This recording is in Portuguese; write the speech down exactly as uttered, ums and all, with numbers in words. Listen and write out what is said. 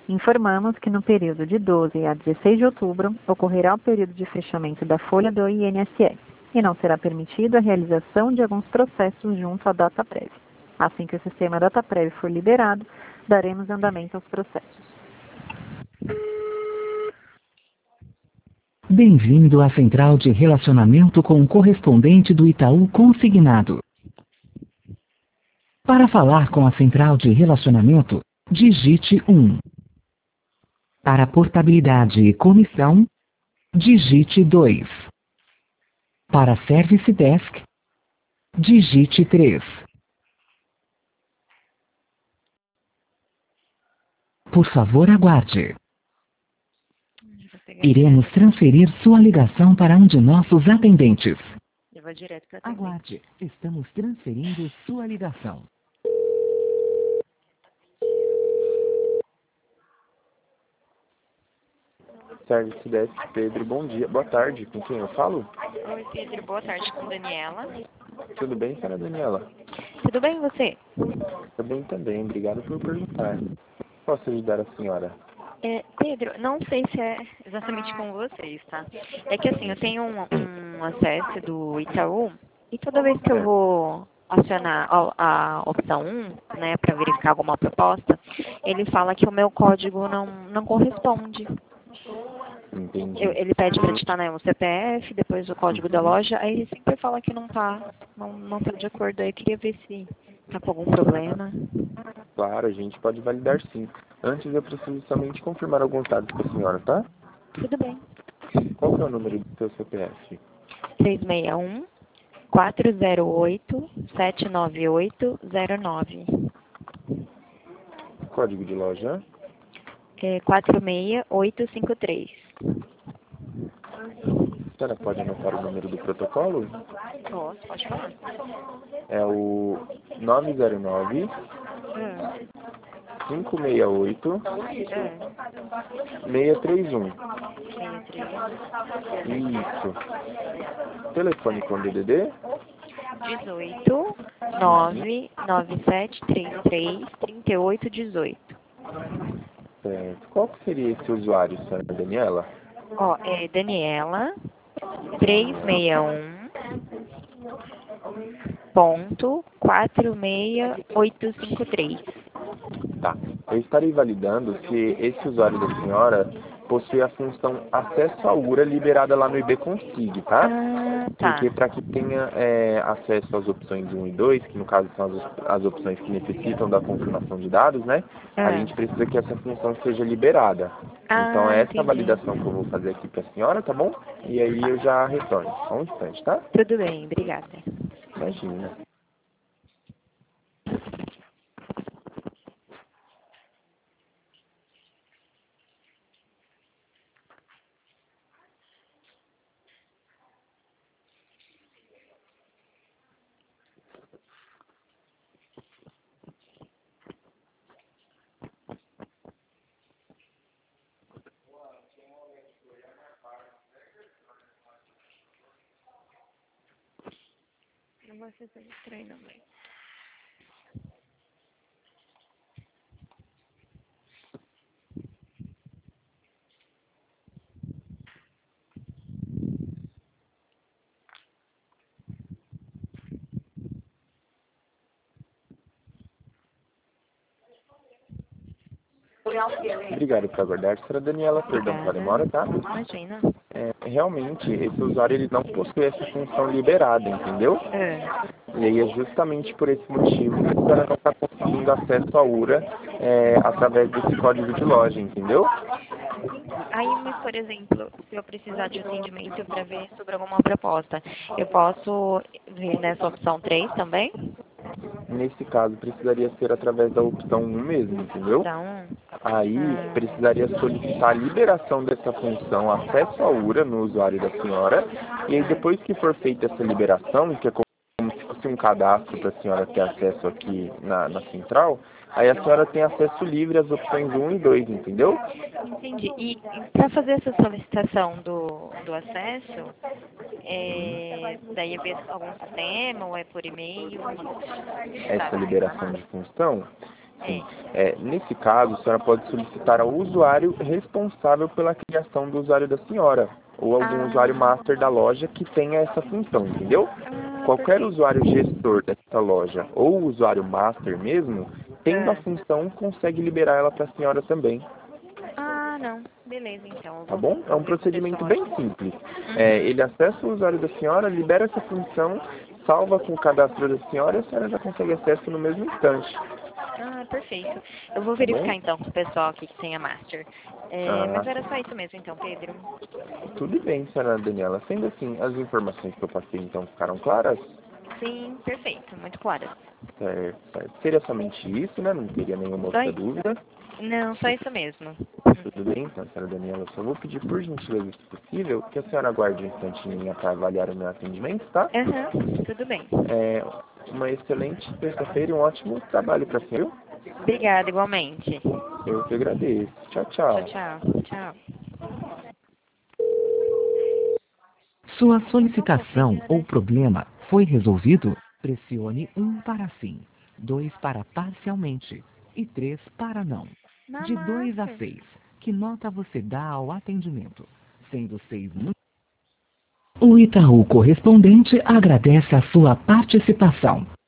Informamos que no período de doze a dezesseis de outubro ocorrerá o período de fechamento da folha do I N S S e não será permitida a realização de alguns processos junto à DataPrev. Assim que o sistema DataPrev for liberado, daremos andamento aos processos. Bem-vindo à central de relacionamento com o correspondente do Itaú Consignado. Para falar com a central de relacionamento, digite um. Para portabilidade e comissão, digite dois. Para Service Desk, digite três. Por favor, aguarde. Iremos transferir sua ligação para um de nossos atendentes. Eu vou direto para Aguarde, estamos transferindo sua ligação. Service Desk, Pedro, bom dia. Boa tarde, com quem eu falo? Oi, Pedro, boa tarde, com Daniela. Tudo bem, senhora Daniela? Tudo bem, você? Tudo bem também, obrigado por perguntar. Posso ajudar a senhora? É, Pedro, não sei se é exatamente com vocês, tá? É que assim, eu tenho um, um acesso do Itaú e toda vez que eu vou acionar a, a opção um, né, para verificar alguma proposta, ele fala que o meu código não, não corresponde. Entendi. Eu, ele pede para digitar, né, o C P F, depois o código da loja, aí ele sempre fala que não tá, não, não tá de acordo. Aí eu queria ver se tá com algum problema. Claro, a gente pode validar sim. Antes eu preciso somente confirmar alguns dados com a senhora, tá? Tudo bem. Qual que é o número do seu C P F? três seis um, quatro zero oito, sete nove oito zero nove. Código de loja? É quatro seis oito cinco três. A senhora pode anotar o número do protocolo? Posso, pode falar. É o nove zero nove, Hum, cinco seis oito, hum, seis três um. seis três Isso. Telefone com D D D? dezoito, nove nove sete três três, trinta e oito dezoito. Certo. Qual que seria esse usuário, senhora Daniela? Ó, é Daniela, trezentos e sessenta e um ponto quatro seis oito cinco três. Tá. Eu estarei validando se esse usuário da senhora possui a função acesso à U R A liberada lá no I B Consig, tá? Ah, tá. Porque para que tenha é, acesso às opções um e dois, que no caso são as, as opções que necessitam da confirmação de dados, né? A Ah, gente precisa que essa função seja liberada. Então ah, é essa entendi. validação que eu vou fazer aqui para a senhora, tá bom? E aí eu já retorno. Só um instante, tá? Tudo bem, obrigada. Imagina. Não vai ser tão estranho, não, mãe. Obrigado por aguardar, senhora Daniela. Perdão pela demora, tá? Imagina. É, realmente, esse usuário ele não possui essa função liberada, entendeu? É. E aí é justamente por esse motivo que a senhora não está conseguindo acesso à U R A é, através desse código de loja, entendeu? Aí, mas, por exemplo, se eu precisar de atendimento para ver sobre alguma proposta, eu posso ver nessa opção três também? Nesse caso, precisaria ser através da opção um mesmo, entendeu? Então, Aí, ah, precisaria solicitar a liberação dessa função acesso à U R A no usuário da senhora. E aí, depois que for feita essa liberação, que é como se fosse um cadastro para a senhora ter acesso aqui na, na central, aí a senhora tem acesso livre às opções um e dois, entendeu? entendi. E para fazer essa solicitação do, do acesso, Uhum. é, daí é via algum sistema ou é por e-mail? Essa Sabe me liberação informar? de função, assim, é, nesse caso, a senhora pode solicitar ao usuário responsável pela criação do usuário da senhora, ou algum Ah. usuário master da loja que tenha essa função, entendeu? Ah, Qualquer perfeito. usuário gestor dessa loja, ou usuário master mesmo, tendo a Ah. função, consegue liberar ela para a senhora também. Ah, não. Beleza, então. Eu Tá vou, bom? É vou um ver com o procedimento pessoal bem aqui. simples. É, Uhum. ele acessa o usuário da senhora, libera essa função, salva com o cadastro da senhora e a senhora já consegue acesso no mesmo instante. Ah, perfeito. Eu vou Tá verificar bom? então com o pessoal aqui que tem a Master. É, Ah, mas era só isso mesmo então, Pedro. tudo bem, senhora Daniela. Sendo assim, as informações que eu passei então ficaram claras? Sim, perfeito. Muito claro. Certo, certo. Seria somente isso, né? Não teria nenhuma Só outra isso. dúvida. Não, só isso mesmo. Tudo bem, então, senhora Daniela. Eu só vou pedir, por gentileza, se possível, que a senhora aguarde um instante em linha para avaliar o meu atendimento, tá? Aham, tudo bem. É, uma excelente terça-feira e um ótimo trabalho para a senhora. Obrigada, igualmente. Eu que agradeço. Tchau, Tchau, tchau. tchau. Tchau. Sua solicitação ou problema foi resolvido? Pressione um para sim, dois para parcialmente e três para não. Na De dois a Master. seis, que nota você dá ao atendimento? Sendo seis muito... O Itaú correspondente agradece a sua participação.